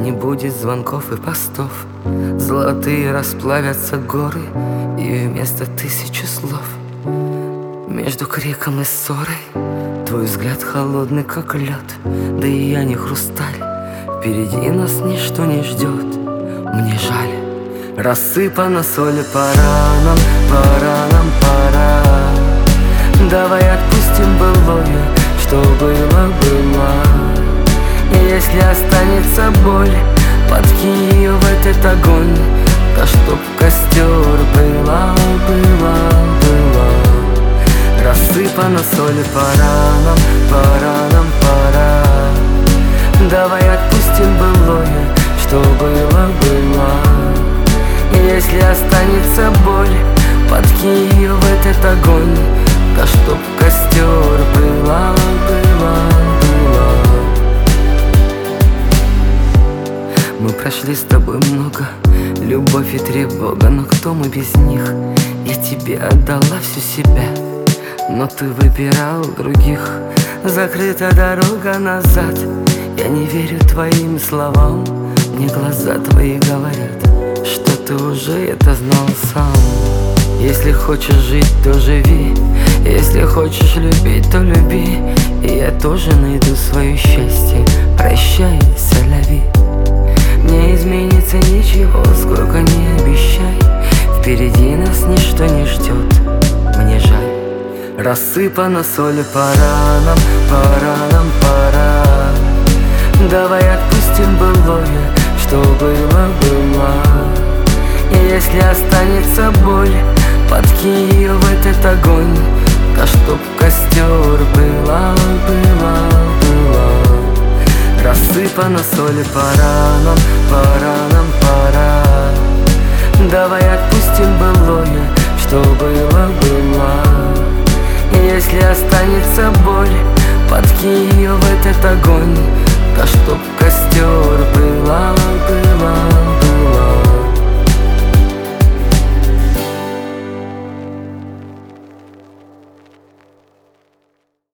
Не будет звонков и постов, золотые расплавятся горы, и вместо тысячи слов между криком и ссорой твой взгляд холодный, как лед. Да и я не хрусталь, впереди нас ничто не ждет. Мне жаль, рассыпана соль по ранам, пора. Давай отпустим былое, что было. И если останется боль, подкинь ее в этот огонь, да чтоб костер была. Рассыпана соль по ранам, пора. Давай отпустим былое, что было. И если останется боль, подкинь ее в этот огонь, да чтоб костер была. Мы прошли с тобой много, любовь и тревога, но кто мы без них? Я тебе отдала всю себя, но ты выбирал других. Закрыта дорога назад, я не верю твоим словам. Мне глаза твои говорят, что ты уже это знал сам. Если хочешь жить, то живи, если хочешь любить, то люби. И я тоже найду свое счастье. Прощай, соляви. Не изменится ничего, сколько не обещай. Впереди нас ничто не ждет. Мне жаль, рассыпана соль по ранам, пора. Давай отпустим былое, что было. И если останется боль, подкинь ее в этот огонь, да чтоб костер была. Рассыпана соль по ранам, пора. Давай отпустим былое, что было. И если останется боль, подкинь ее в этот огонь, да чтоб